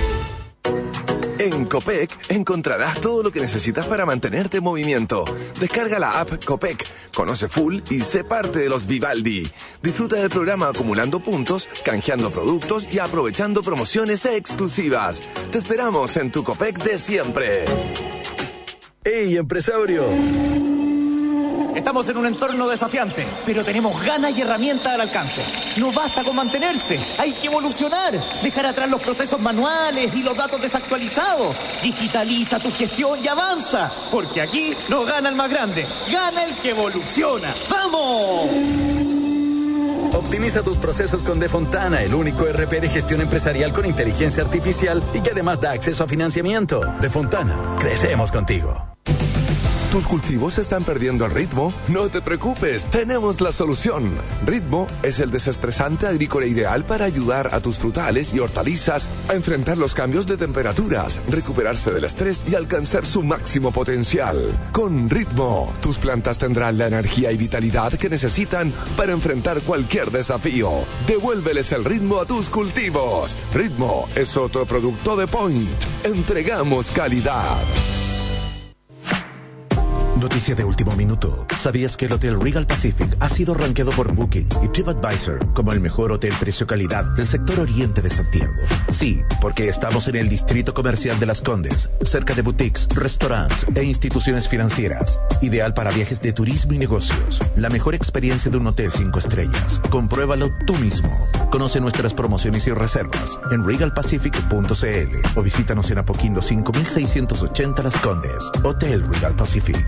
En Copec encontrarás todo lo que necesitas para mantenerte en movimiento. Descarga la app Copec, conoce full y sé parte de los Vivaldi. Disfruta del programa acumulando puntos, canjeando productos y aprovechando promociones exclusivas. Te esperamos en tu Copec de siempre. ¡Hey, empresario! Estamos en un entorno desafiante, pero tenemos ganas y herramientas al alcance. No basta con mantenerse, hay que evolucionar, dejar atrás los procesos manuales y los datos desactualizados. Digitaliza tu gestión y avanza, porque aquí no gana el más grande, gana el que evoluciona. ¡Vamos! Optimiza tus procesos con Defontana, el único ERP de gestión empresarial con inteligencia artificial y que además da acceso a financiamiento. Defontana, crecemos contigo. ¿Tus cultivos están perdiendo el ritmo? No te preocupes, tenemos la solución. Ritmo es el desestresante agrícola ideal para ayudar a tus frutales y hortalizas a enfrentar los cambios de temperaturas, recuperarse del estrés y alcanzar su máximo potencial. Con Ritmo, tus plantas tendrán la energía y vitalidad que necesitan para enfrentar cualquier desafío. Devuélveles el ritmo a tus cultivos. Ritmo es otro producto de Point. Entregamos calidad. Noticia de último minuto. ¿Sabías que el Hotel Regal Pacific ha sido rankeado por Booking y TripAdvisor como el mejor hotel precio-calidad del sector oriente de Santiago? Sí, porque estamos en el distrito comercial de Las Condes, cerca de boutiques, restaurantes e instituciones financieras. Ideal para viajes de turismo y negocios. La mejor experiencia de un hotel 5 estrellas. Compruébalo tú mismo. Conoce nuestras promociones y reservas en regalpacific.cl o visítanos en Apoquindo 5680 Las Condes. Hotel Regal Pacific.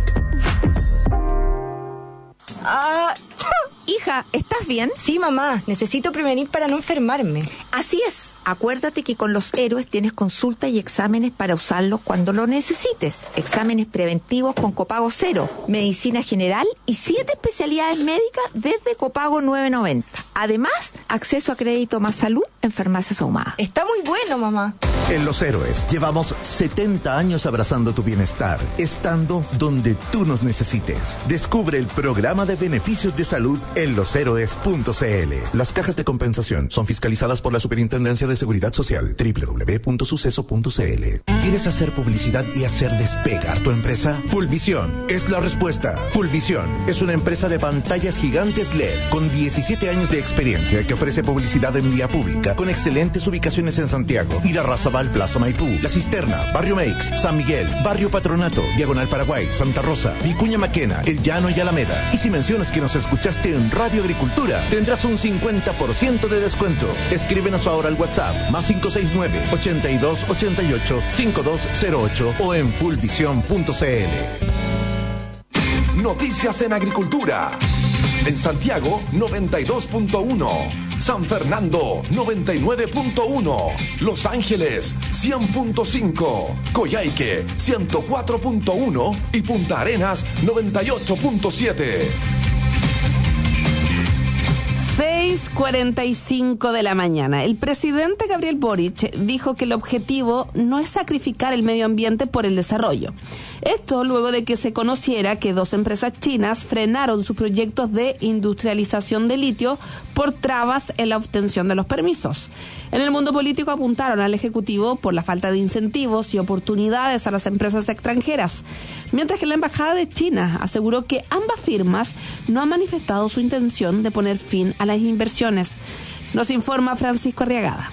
Hija, ¿estás bien? Sí, mamá. Necesito prevenir para no enfermarme. Así es. Acuérdate que con los héroes tienes consulta y exámenes para usarlos cuando lo necesites. Exámenes preventivos con copago cero, medicina general y 7 especialidades médicas desde copago 9.90. Además, acceso a crédito más salud en farmacias ahumadas. Está muy bueno, mamá. En Los Héroes llevamos 70 años abrazando tu bienestar, estando donde tú nos necesites. Descubre el programa de beneficios de salud en loshéroes.cl. Las cajas de compensación son fiscalizadas por la Superintendencia de Seguridad Social. www.suceso.cl. ¿Quieres hacer publicidad y hacer despegar tu empresa? Fullvisión es la respuesta. Fullvisión es una empresa de pantallas gigantes LED con 17 años de experiencia que ofrece publicidad en vía pública con excelentes ubicaciones en Santiago, Irarrázaval, Plaza Maipú, La Cisterna, Barrio Meix, San Miguel, Barrio Patronato, Diagonal Paraguay, Santa Rosa, Vicuña Maquena, El Llano y Alameda. Y si mencionas que nos escuchaste en Radio Agricultura, tendrás un 50% de descuento. Escríbenos ahora al WhatsApp +569-8288-5208 o en fullvision.cl. Noticias en Agricultura. En Santiago, 92.1. San Fernando, 99.1. Los Ángeles, 100.5. Coyhaique, 104.1. Y Punta Arenas, 98.7. 6:45 de la mañana. El presidente Gabriel Boric dijo que el objetivo no es sacrificar el medio ambiente por el desarrollo. Esto luego de que se conociera que 2 empresas chinas frenaron sus proyectos de industrialización de litio por trabas en la obtención de los permisos. En el mundo político apuntaron al Ejecutivo por la falta de incentivos y oportunidades a las empresas extranjeras, mientras que la Embajada de China aseguró que ambas firmas no han manifestado su intención de poner fin a las inversiones. Nos informa Francisco Arriagada.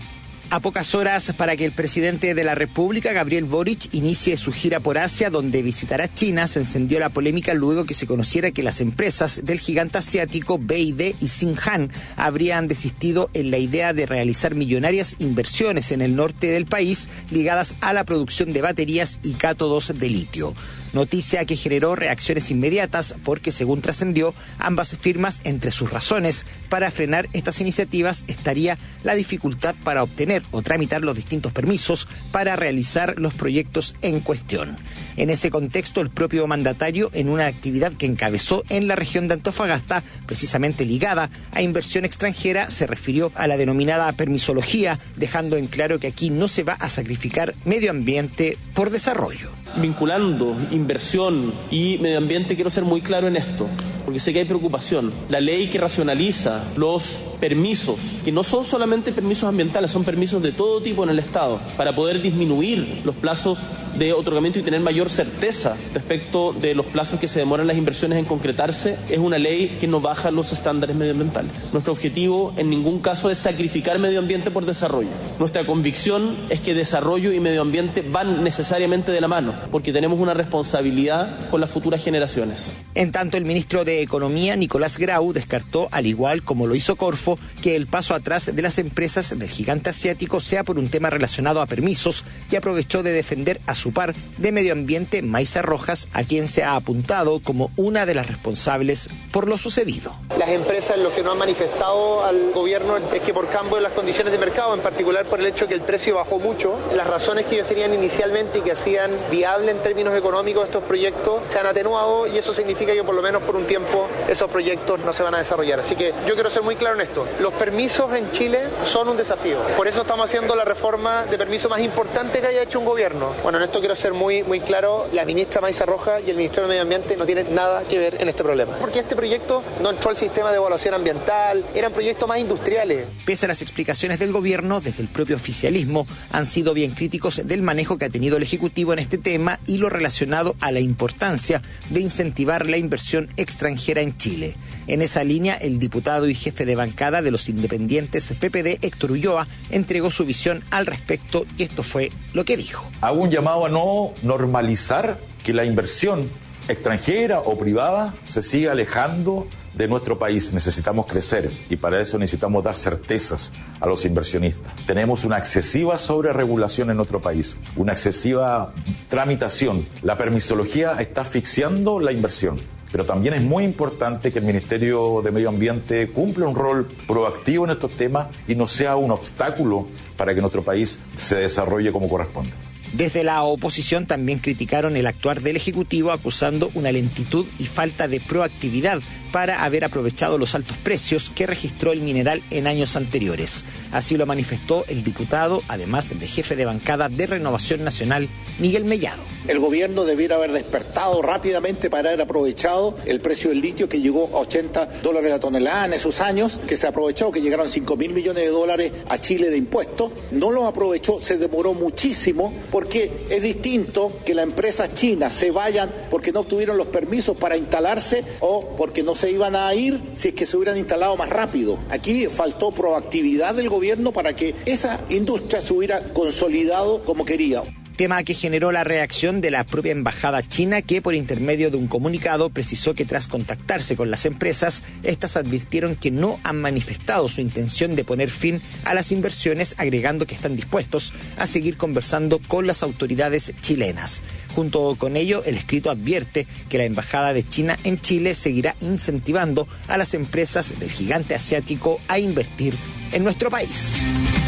A pocas horas para que el presidente de la República, Gabriel Boric, inicie su gira por Asia, donde visitará China, se encendió la polémica luego que se conociera que las empresas del gigante asiático BYD y Sinhan habrían desistido en la idea de realizar millonarias inversiones en el norte del país ligadas a la producción de baterías y cátodos de litio. Noticia que generó reacciones inmediatas porque, según trascendió, ambas firmas, entre sus razones para frenar estas iniciativas estaría la dificultad para obtener o tramitar los distintos permisos para realizar los proyectos en cuestión. En ese contexto, el propio mandatario, en una actividad que encabezó en la región de Antofagasta, precisamente ligada a inversión extranjera, se refirió a la denominada permisología, dejando en claro que aquí no se va a sacrificar medio ambiente por desarrollo. Vinculando inversión y medio ambiente, quiero ser muy claro en esto, porque sé que hay preocupación. La ley que racionaliza los permisos, que no son solamente permisos ambientales, son permisos de todo tipo en el Estado, para poder disminuir los plazos de otorgamiento y tener mayor certeza respecto de los plazos que se demoran las inversiones en concretarse, es una ley que no baja los estándares medioambientales. Nuestro objetivo en ningún caso es sacrificar medio ambiente por desarrollo. Nuestra convicción es que desarrollo y medio ambiente van necesariamente de la mano, porque tenemos una responsabilidad con las futuras generaciones. En tanto, el ministro de Economía, Nicolás Grau, descartó, al igual como lo hizo Corfo, que el paso atrás de las empresas del gigante asiático sea por un tema relacionado a permisos, y aprovechó de defender a su par de medio ambiente Maisa Rojas, a quien se ha apuntado como una de las responsables por lo sucedido. Las empresas lo que no han manifestado al gobierno es que por cambio de las condiciones de mercado, en particular por el hecho que el precio bajó mucho, las razones que ellos tenían inicialmente y que hacían viable en términos económicos estos proyectos se han atenuado, y eso significa que por lo menos por un tiempo esos proyectos no se van a desarrollar. Así que yo quiero ser muy claro en esto. Los permisos en Chile son un desafío. Por eso estamos haciendo la reforma de permiso más importante que haya hecho un gobierno. Bueno, en esto quiero ser muy claro. La ministra Maisa Rojas y el Ministerio de Medio Ambiente no tienen nada que ver en este problema. Porque este proyecto no entró al sistema de evaluación ambiental, eran proyectos más industriales. Pese a las explicaciones del gobierno, desde el propio oficialismo han sido bien críticos del manejo que ha tenido el Ejecutivo en este tema y lo relacionado a la importancia de incentivar la inversión extranjera en Chile. En esa línea, el diputado y jefe de bancada de los independientes PPD, Héctor Ulloa, entregó su visión al respecto y esto fue lo que dijo. Hago un llamado a no normalizar que la inversión extranjera o privada se siga alejando de nuestro país. Necesitamos crecer y para eso necesitamos dar certezas a los inversionistas. Tenemos una excesiva sobreregulación en nuestro país, una excesiva tramitación. La permisología está asfixiando la inversión. Pero también es muy importante que el Ministerio de Medio Ambiente cumpla un rol proactivo en estos temas y no sea un obstáculo para que nuestro país se desarrolle como corresponde. Desde la oposición también criticaron el actuar del Ejecutivo, acusando una lentitud y falta de proactividad para haber aprovechado los altos precios que registró el mineral en años anteriores. Así lo manifestó el diputado, además de jefe de bancada de Renovación Nacional, Miguel Mellado. El gobierno debiera haber despertado rápidamente para haber aprovechado el precio del litio que llegó a $80 la tonelada en esos años, que se aprovechó, que llegaron $5.000 millones a Chile de impuestos. No lo aprovechó, se demoró muchísimo, porque es distinto que las empresas chinas se vayan porque no obtuvieron los permisos para instalarse o porque no se iban a ir si es que se hubieran instalado más rápido. Aquí faltó proactividad del gobierno para que esa industria se hubiera consolidado como quería. Tema que generó la reacción de la propia embajada china, que por intermedio de un comunicado precisó que tras contactarse con las empresas, estas advirtieron que no han manifestado su intención de poner fin a las inversiones, agregando que están dispuestos a seguir conversando con las autoridades chilenas. Junto con ello, el escrito advierte que la embajada de China en Chile seguirá incentivando a las empresas del gigante asiático a invertir en nuestro país.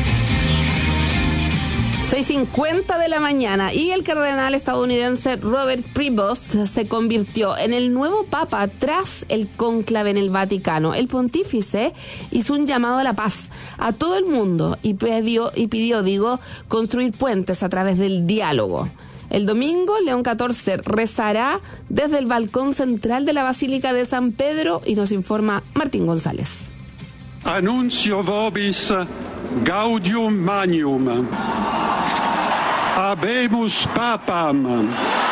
6:50 de la mañana y el cardenal estadounidense Robert Prevost se convirtió en el nuevo papa tras el cónclave en el Vaticano. El pontífice hizo un llamado a la paz a todo el mundo y pidió construir puentes a través del diálogo. El domingo, León XIV rezará desde el balcón central de la Basílica de San Pedro y nos informa Martín González. Annuncio vobis gaudium magnum. Habemus papam.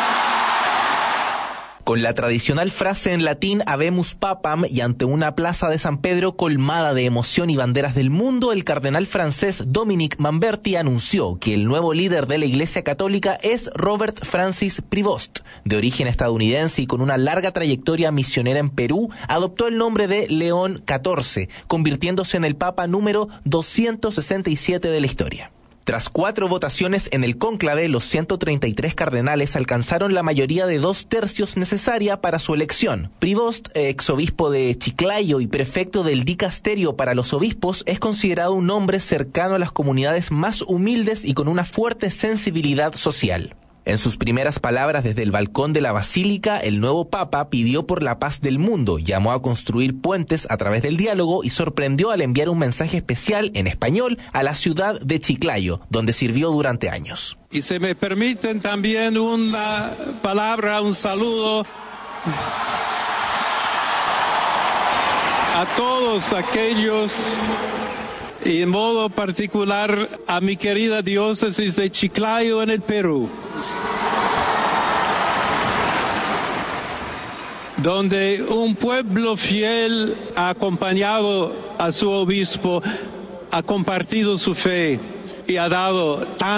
Con la tradicional frase en latín Habemus Papam y ante una plaza de San Pedro colmada de emoción y banderas del mundo, el cardenal francés Dominique Mamberti anunció que el nuevo líder de la Iglesia Católica es Robert Francis Prevost. De origen estadounidense y con una larga trayectoria misionera en Perú, adoptó el nombre de León XIV, convirtiéndose en el Papa número 267 de la historia. Tras 4 votaciones en el cónclave, los 133 cardenales alcanzaron la mayoría de 2/3 necesaria para su elección. Prevost, exobispo de Chiclayo y prefecto del dicasterio para los obispos, es considerado un hombre cercano a las comunidades más humildes y con una fuerte sensibilidad social. En sus primeras palabras desde el balcón de la Basílica, el nuevo Papa pidió por la paz del mundo, llamó a construir puentes a través del diálogo y sorprendió al enviar un mensaje especial en español a la ciudad de Chiclayo, donde sirvió durante años. Y se me permiten también una palabra, un saludo a todos aquellos, y en modo particular a mi querida diócesis de Chiclayo en el Perú, donde un pueblo fiel ha acompañado a su obispo, ha compartido su fe y ha dado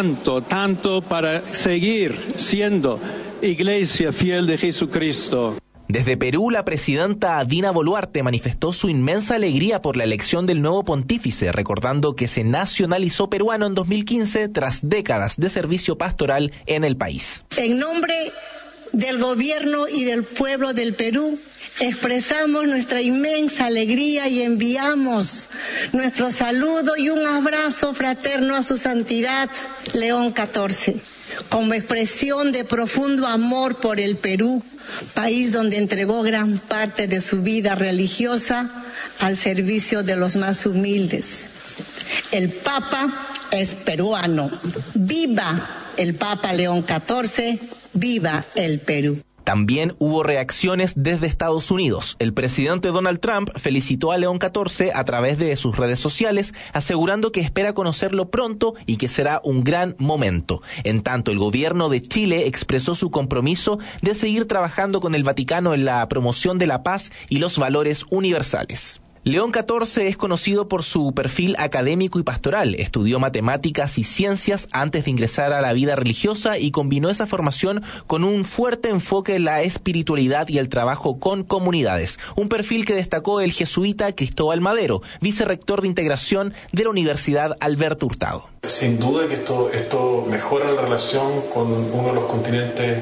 tanto para seguir siendo iglesia fiel de Jesucristo. Desde Perú, la presidenta Dina Boluarte manifestó su inmensa alegría por la elección del nuevo pontífice, recordando que se nacionalizó peruano en 2015 tras décadas de servicio pastoral en el país. En nombre del gobierno y del pueblo del Perú, expresamos nuestra inmensa alegría y enviamos nuestro saludo y un abrazo fraterno a su santidad León XIV, como expresión de profundo amor por el Perú, país donde entregó gran parte de su vida religiosa al servicio de los más humildes. El Papa es peruano. ¡Viva el Papa León XIV! ¡Viva el Perú! También hubo reacciones desde Estados Unidos. El presidente Donald Trump felicitó a León XIV a través de sus redes sociales, asegurando que espera conocerlo pronto y que será un gran momento. En tanto, el gobierno de Chile expresó su compromiso de seguir trabajando con el Vaticano en la promoción de la paz y los valores universales. León XIV es conocido por su perfil académico y pastoral. Estudió matemáticas y ciencias antes de ingresar a la vida religiosa y combinó esa formación con un fuerte enfoque en la espiritualidad y el trabajo con comunidades. Un perfil que destacó el jesuita Cristóbal Madero, vicerrector de integración de la Universidad Alberto Hurtado. Sin duda que esto mejora la relación con uno de los continentes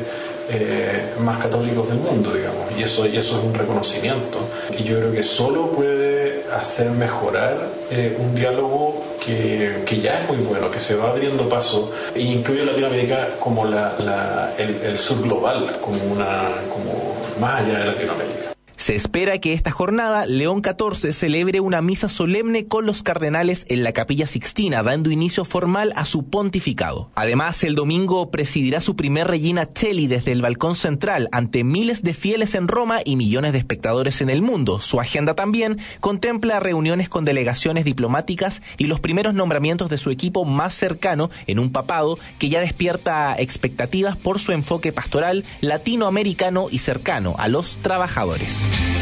más católicos del mundo, digamos, y eso es un reconocimiento, y yo creo que solo puede hacer mejorar un diálogo que ya es muy bueno, que se va abriendo paso e incluye a Latinoamérica como el sur global, como más allá de Latinoamérica. Se espera que esta jornada León XIV celebre una misa solemne con los cardenales en la Capilla Sixtina, dando inicio formal a su pontificado. Además, el domingo presidirá su primer Regina Coeli desde el balcón central ante miles de fieles en Roma y millones de espectadores en el mundo. Su agenda también contempla reuniones con delegaciones diplomáticas y los primeros nombramientos de su equipo más cercano en un papado que ya despierta expectativas por su enfoque pastoral latinoamericano y cercano a los trabajadores.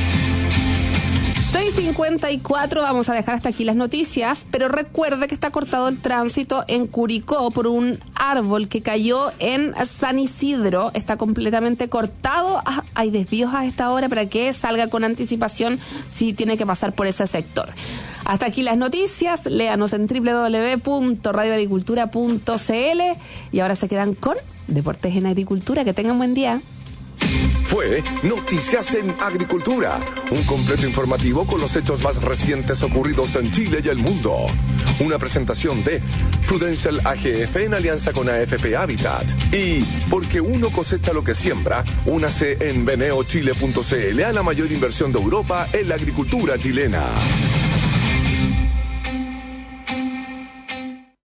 6:54, vamos a dejar hasta aquí las noticias, pero recuerde que está cortado el tránsito en Curicó por un árbol que cayó en San Isidro, está completamente cortado. Hay desvíos a esta hora para que salga con anticipación si tiene que pasar por ese sector. Hasta aquí las noticias, léanos en www.radioagricultura.cl y ahora se quedan con Deportes en Agricultura. Que tengan buen día. Fue Noticias en Agricultura, un completo informativo con los hechos más recientes ocurridos en Chile y el mundo. Una presentación de Prudential AGF en alianza con AFP Habitat. Y porque uno cosecha lo que siembra, únase en veneochile.cl a la mayor inversión de Europa en la agricultura chilena.